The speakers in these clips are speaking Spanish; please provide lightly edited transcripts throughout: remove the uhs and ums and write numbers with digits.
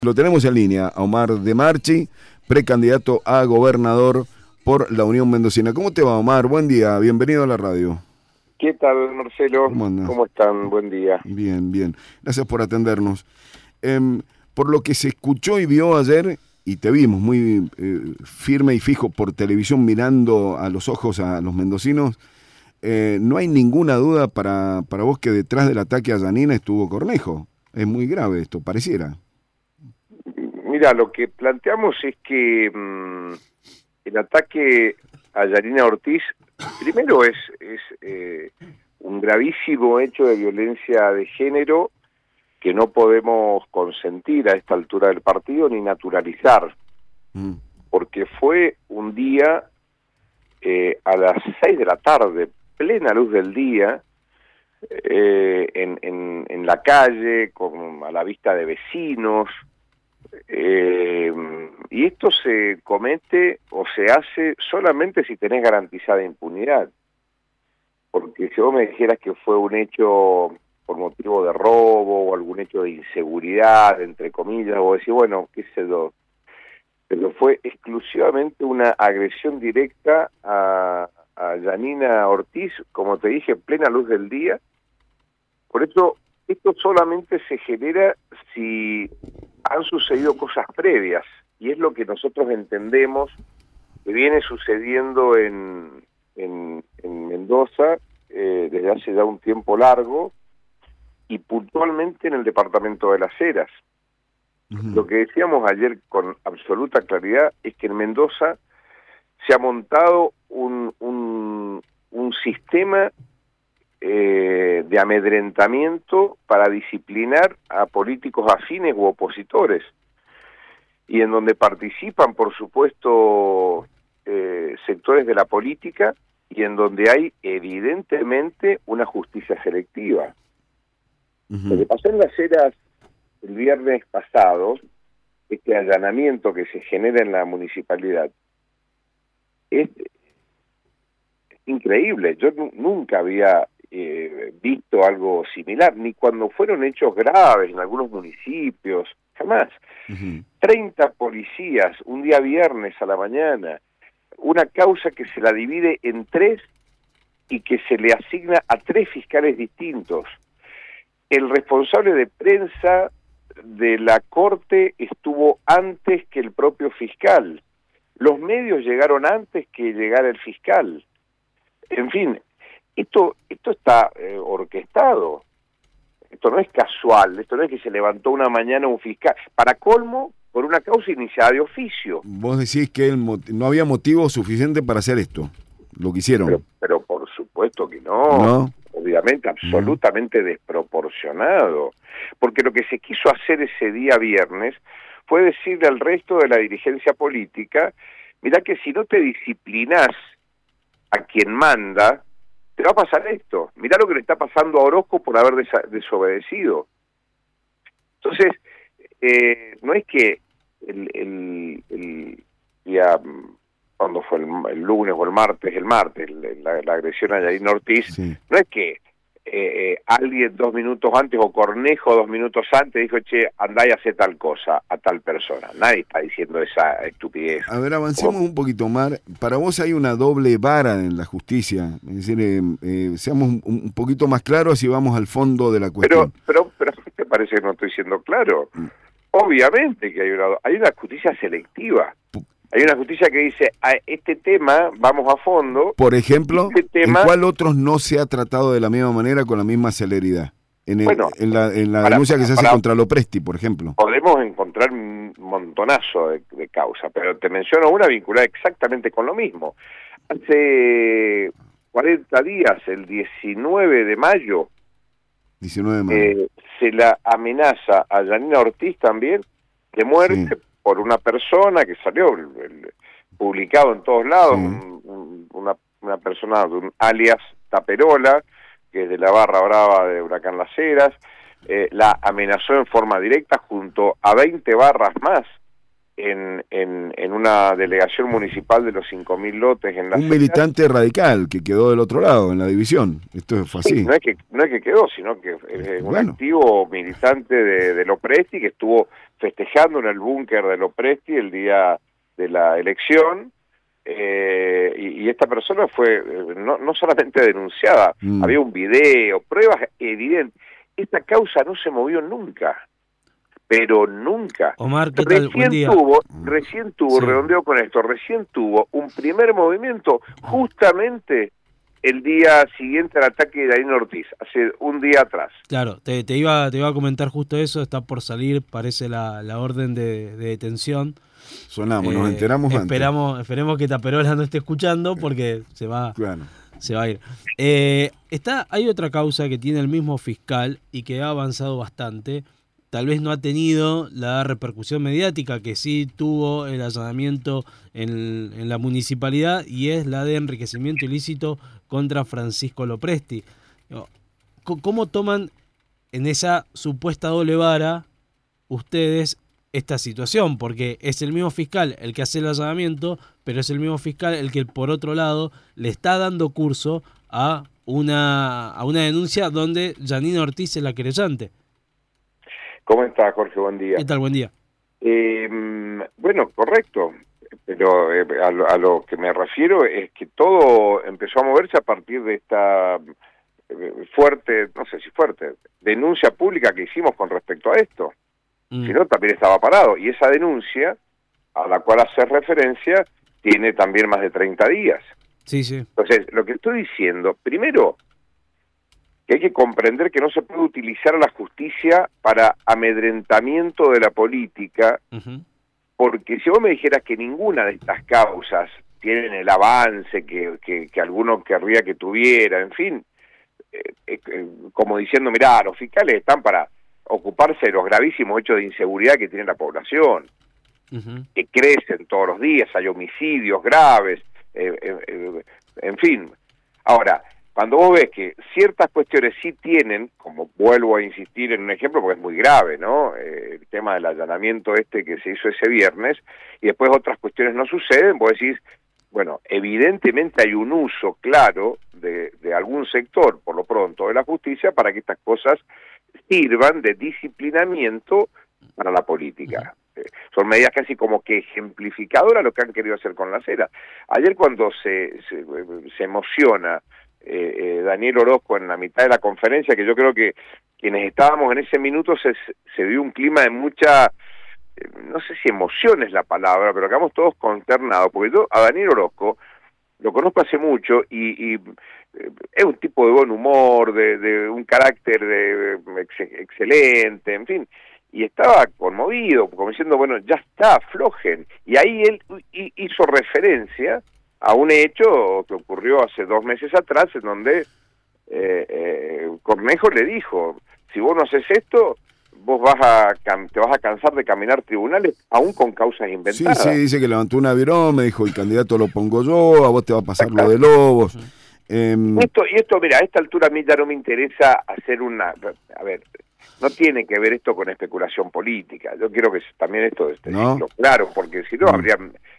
Lo tenemos en línea, a Omar De Marchi, precandidato a gobernador por la Unión Mendocina. ¿Cómo te va, Omar? Buen día, bienvenido a la radio. ¿Qué tal, Marcelo? ¿Cómo andas? ¿Cómo están? Buen día. Bien, bien. Gracias por atendernos. Por lo que se escuchó y vio ayer, y te vimos muy firme y fijo por televisión mirando a los ojos a los mendocinos, no hay ninguna duda para vos que detrás del ataque a Yanina estuvo Cornejo. Es muy grave esto, pareciera. Mira, lo que planteamos es que el ataque a Yanina Ortiz, primero es un gravísimo hecho de violencia de género que no podemos consentir a esta altura del partido ni naturalizar, porque fue un día a las 6 de la tarde, plena luz del día, en la calle, a la vista de vecinos, y esto se comete o se hace solamente si tenés garantizada impunidad, porque si vos me dijeras que fue un hecho por motivo de robo o algún hecho de inseguridad, entre comillas, vos decís, bueno, qué sé yo, pero fue exclusivamente una agresión directa a Yanina Ortiz, como te dije, en plena luz del día. Por eso esto solamente se genera si han sucedido cosas previas, y es lo que nosotros entendemos que viene sucediendo en Mendoza desde hace ya un tiempo largo, y puntualmente en el departamento de Las Heras. Lo que decíamos ayer con absoluta claridad es que en Mendoza se ha montado un sistema de amedrentamiento para disciplinar a políticos afines u opositores, y en donde participan, por supuesto, sectores de la política, y en donde hay evidentemente una justicia selectiva. Lo que pasó en Las Heras el viernes pasado, este allanamiento que se genera en la municipalidad, es increíble. Yo nunca había visto algo similar, ni cuando fueron hechos graves en algunos municipios, jamás. 30 policías un día viernes a la mañana, una causa que se la divide en 3 y que se le asigna a 3 fiscales distintos. El responsable de prensa de la corte estuvo antes que el propio fiscal. Los medios llegaron antes que llegara el fiscal. En fin, esto está orquestado. Esto no es casual, esto no es que se levantó una mañana un fiscal. Para colmo, por una causa iniciada de oficio. Vos decís que no había motivo suficiente para hacer esto, lo que hicieron. Pero por supuesto que no. Obviamente, absolutamente desproporcionado. Porque lo que se quiso hacer ese día viernes fue decirle al resto de la dirigencia política, mirá que si no te disciplinás a quien manda, te va a pasar esto. Mirá lo que le está pasando a Orozco por haber desobedecido. Entonces, no es que el día, cuando fue el lunes o el martes, la agresión a Yanina Ortiz, sí. No es que alguien 2 minutos antes o Cornejo 2 minutos antes dijo, che, andá y hacé tal cosa a tal persona. Nadie está diciendo esa estupidez. A ver, avancemos un poquito, Omar. Para vos hay una doble vara en la justicia. Es decir, seamos un poquito más claros y vamos al fondo de la cuestión. Pero ¿te parece que no estoy siendo claro? Obviamente que hay una justicia selectiva. Hay una justicia que dice, a este tema vamos a fondo. Por ejemplo, ¿en cuál otros no se ha tratado de la misma manera, con la misma celeridad? En la denuncia que se hace contra Lopresti, por ejemplo. Podemos encontrar un montonazo de causas, pero te menciono una vinculada exactamente con lo mismo. Hace 40 días, el 19 de mayo, se la amenaza a Yanina Ortiz también de muerte, sí, por una persona que salió publicado en todos lados, una persona de un alias Taperola, que es de la barra brava de Huracán Las Heras, la amenazó en forma directa junto a 20 barras más, en una delegación municipal de los 5.000 lotes en la Un militante radical que quedó del otro lado en la división. Esto fue así. Sí, no es que quedó, sino que es un activo militante de Lopresti que estuvo festejando en el búnker de Lopresti el día de la elección, y esta persona fue no solamente denunciada, había un video, pruebas evidentes. Esta causa no se movió nunca, pero nunca. Omar, ¿qué tal? Buen día. Recién tuvo, sí. Redondeo con esto, recién tuvo un primer movimiento justamente el día siguiente al ataque de Daniel Ortiz, hace un día atrás. Claro, te iba a comentar justo eso, está por salir, parece la orden de detención. Sonamos, nos enteramos antes. Esperemos que Taperola no esté escuchando porque se va a ir. Hay otra causa que tiene el mismo fiscal y que ha avanzado bastante. Tal vez no ha tenido la repercusión mediática que sí tuvo el allanamiento en la municipalidad, y es la de enriquecimiento ilícito contra Francisco Lopresti. ¿Cómo toman en esa supuesta doble vara ustedes esta situación? Porque es el mismo fiscal el que hace el allanamiento, pero es el mismo fiscal el que por otro lado le está dando curso a una denuncia donde Janina Ortiz es la querellante. ¿Cómo está, Jorge? Buen día. ¿Qué tal? Buen día. Bueno, correcto, pero a lo que me refiero es que todo empezó a moverse a partir de esta fuerte, no sé si fuerte, denuncia pública que hicimos con respecto a esto. Si no, también estaba parado. Y esa denuncia, a la cual hace referencia, tiene también más de 30 días. Sí, sí. Entonces, lo que estoy diciendo, primero, que hay que comprender que no se puede utilizar a la justicia para amedrentamiento de la política, porque si vos me dijeras que ninguna de estas causas tienen el avance que alguno querría que tuviera, en fin, como diciendo, mirá, los fiscales están para ocuparse de los gravísimos hechos de inseguridad que tiene la población, que crecen todos los días, hay homicidios graves, en fin. Ahora, cuando vos ves que ciertas cuestiones sí tienen, como vuelvo a insistir en un ejemplo porque es muy grave, ¿no? El tema del allanamiento que se hizo ese viernes, y después otras cuestiones no suceden, vos decís, bueno, evidentemente hay un uso claro de algún sector, por lo pronto, de la justicia para que estas cosas sirvan de disciplinamiento para la política. Son medidas casi como que ejemplificadoras lo que han querido hacer con las eras. Ayer cuando se emociona Daniel Orozco en la mitad de la conferencia, que yo creo que quienes estábamos en ese minuto se vio un clima de mucha, no sé si emoción es la palabra, pero quedamos todos consternados, porque yo a Daniel Orozco lo conozco hace mucho y es un tipo de buen humor, de un carácter excelente, en fin, y estaba conmovido, como diciendo, bueno, ya está, aflojen. Y ahí él hizo referencia a un hecho que ocurrió hace 2 meses atrás, en donde Cornejo le dijo, si vos no haces esto, vos te vas a cansar de caminar tribunales, aún con causas inventadas. Sí, dice que levantó un avión, me dijo, el candidato lo pongo yo, a vos te va a pasar lo de Lobos. Y esto, mira, a esta altura a mí ya no me interesa hacer a ver, no tiene que ver esto con especulación política. Yo quiero que también esto esté claro, porque si no habría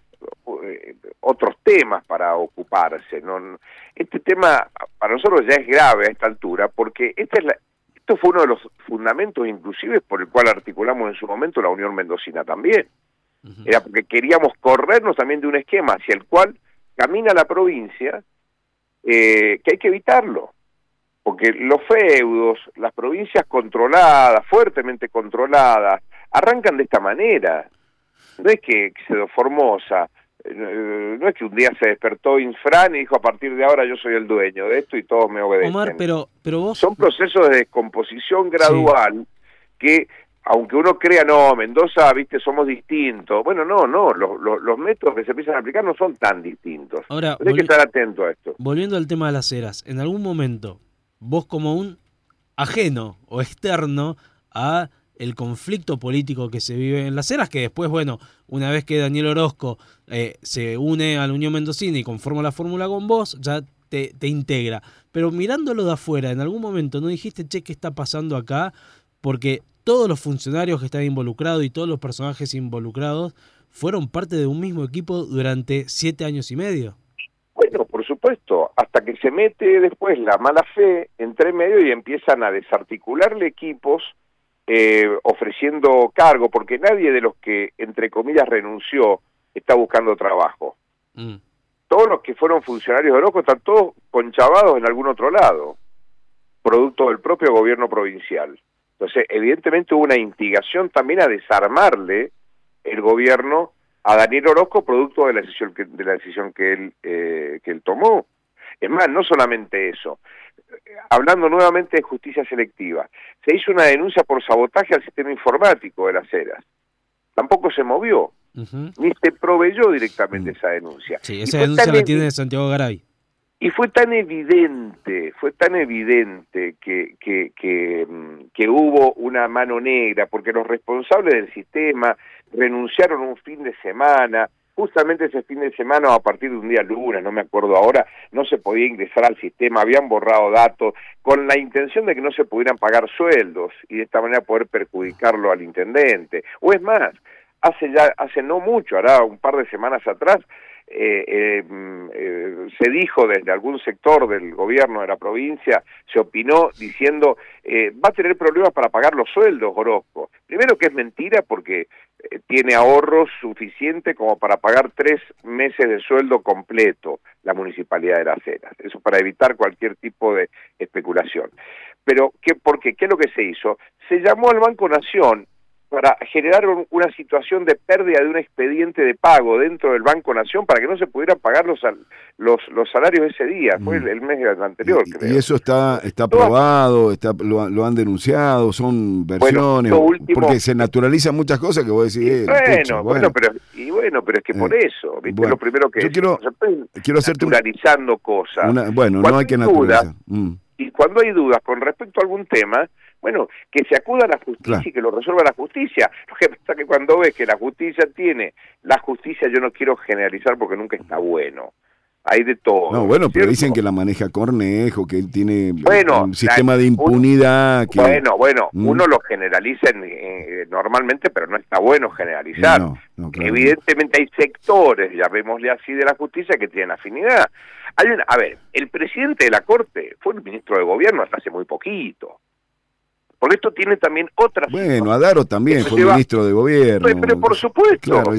otros temas para ocuparse. Este tema para nosotros ya es grave a esta altura, porque esto fue uno de los fundamentos inclusive por el cual articulamos en su momento la Unión Mendocina también. Era porque queríamos corrernos también de un esquema hacia el cual camina la provincia, que hay que evitarlo, porque los feudos, las provincias controladas, fuertemente controladas, arrancan de esta manera. No es que se dio Formosa, no es que un día se despertó Infran y dijo, a partir de ahora yo soy el dueño de esto y todos me obedecen. Omar, pero vos... Son procesos de descomposición gradual que, aunque uno crea, no, Mendoza, viste, somos distintos. Bueno, no, los métodos que se empiezan a aplicar no son tan distintos. Ahora, hay que estar atento a esto. Volviendo al tema de las eras, en algún momento, vos como un ajeno o externo a el conflicto político que se vive en las eras, que después, bueno, una vez que Daniel Orozco se une a la Unión Mendocina y conforma la fórmula con vos, ya te integra. Pero mirándolo de afuera, en algún momento no dijiste, che, ¿qué está pasando acá? Porque todos los funcionarios que están involucrados y todos los personajes involucrados fueron parte de un mismo equipo durante 7 años y medio. Bueno, por supuesto, hasta que se mete después la mala fe entre medio y empiezan a desarticularle equipos ofreciendo cargo, porque nadie de los que, entre comillas, renunció está buscando trabajo. Todos los que fueron funcionarios de Orozco están todos conchavados en algún otro lado, producto del propio gobierno provincial. Entonces, evidentemente hubo una instigación también a desarmarle el gobierno a Daniel Orozco, producto de la decisión que él tomó. Es más, no solamente eso. Hablando nuevamente de justicia selectiva, se hizo una denuncia por sabotaje al sistema informático de las Heras. Tampoco se movió, ni se proveyó directamente esa denuncia. Sí, esa denuncia la tiene Santiago Garay. Y fue tan evidente que hubo una mano negra, porque los responsables del sistema renunciaron un fin de semana. Justamente ese fin de semana, a partir de un día lunes, no me acuerdo ahora, no se podía ingresar al sistema, habían borrado datos, con la intención de que no se pudieran pagar sueldos y de esta manera poder perjudicarlo al intendente. O es más, hace no mucho, hará un par de semanas atrás, se dijo desde algún sector del gobierno de la provincia, se opinó diciendo va a tener problemas para pagar los sueldos Orozco. Primero que es mentira, porque tiene ahorros suficientes como para pagar 3 meses de sueldo completo la Municipalidad de Las Heras. Eso para evitar cualquier tipo de especulación. Pero, ¿por qué? ¿Qué es lo que se hizo? Se llamó al Banco Nación para generar una situación de pérdida de un expediente de pago dentro del Banco Nación para que no se pudieran pagar los salarios ese día. Fue el mes anterior, creo. Y eso está probado, lo han denunciado, son versiones, porque se naturalizan muchas cosas que vos decís. Bueno, pero es que por eso, ¿viste? Bueno, lo primero que quiero hacerte naturalizando cosas. No hay que naturalizar. Y cuando hay dudas con respecto a algún tema, bueno, que se acuda a la justicia y que lo resuelva la justicia. Lo que pasa es que cuando ves que la justicia, yo no quiero generalizar porque nunca está bueno. Hay de todo. No, bueno, pero dicen que la maneja Cornejo, que él tiene un sistema de impunidad. Uno lo generaliza normalmente, pero no está bueno generalizar. No, evidentemente hay sectores, llamémosle así, de la justicia que tienen afinidad. El presidente de la Corte fue el ministro de Gobierno hasta hace muy poquito. Porque esto tiene también otras... Bueno, Adaro también fue ministro de Gobierno. Pero por supuesto. Claro,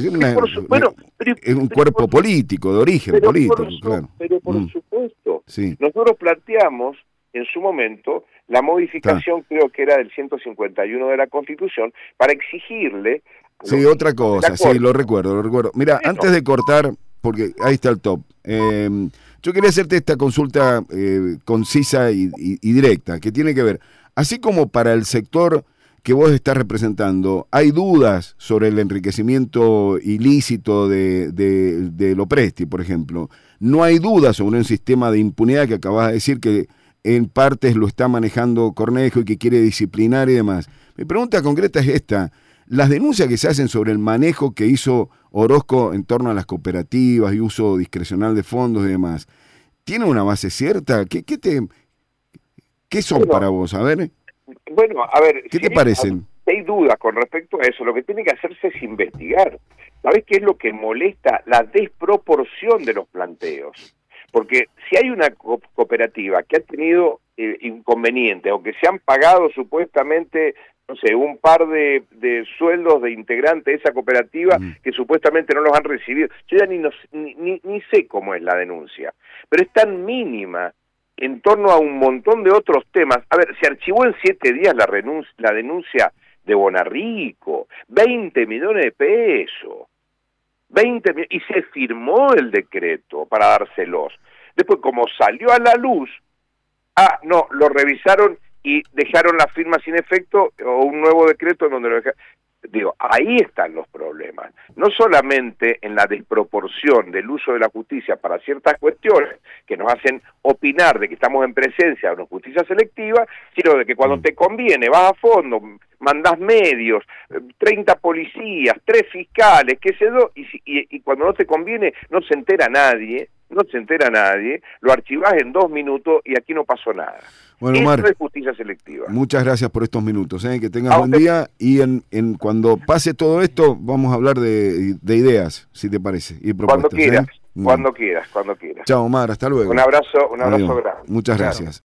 es un cuerpo político, de origen político, claro. Pero por supuesto. Sí. Nosotros planteamos en su momento la modificación, creo que era del 151 de la Constitución, para exigirle... Sí, otra cosa, sí, lo recuerdo. Mira, antes de cortar, porque ahí está el top, yo quería hacerte esta consulta concisa y directa, que tiene que ver... Así como para el sector que vos estás representando, hay dudas sobre el enriquecimiento ilícito de Lopresti, por ejemplo. No hay dudas sobre un sistema de impunidad que acabas de decir que en partes lo está manejando Cornejo y que quiere disciplinar y demás. Mi pregunta concreta es esta. Las denuncias que se hacen sobre el manejo que hizo Orozco en torno a las cooperativas y uso discrecional de fondos y demás, ¿tienen una base cierta? ¿Qué son para vos? A ver. ¿Qué te parecen? Si hay dudas con respecto a eso, lo que tiene que hacerse es investigar. ¿Sabés qué es lo que molesta? La desproporción de los planteos. Porque si hay una cooperativa que ha tenido inconvenientes o que se han pagado supuestamente, no sé, un par de sueldos de integrantes de esa cooperativa que supuestamente no los han recibido, yo ya ni sé cómo es la denuncia, pero es tan mínima en torno a un montón de otros temas. Se archivó en 7 días la denuncia de Bonarrico, 20 millones de pesos, y se firmó el decreto para dárselos. Después, como salió a la luz, lo revisaron y dejaron la firma sin efecto, o un nuevo decreto en donde lo dejaron. Digo, ahí están los problemas, no solamente en la desproporción del uso de la justicia para ciertas cuestiones que nos hacen opinar de que estamos en presencia de una justicia selectiva, sino de que cuando te conviene vas a fondo, mandás medios, 30 policías, 3 fiscales, qué sé yo, y cuando no te conviene no se entera nadie, lo archivás en 2 minutos y aquí no pasó nada. Bueno, Eso Omar, es justicia selectiva. Muchas gracias por estos minutos, que tengas buen día, y en cuando pase todo esto vamos a hablar de ideas, si te parece, y propuestas. Cuando quieras. Chao, Omar, hasta luego. Un abrazo grande. Muchas gracias.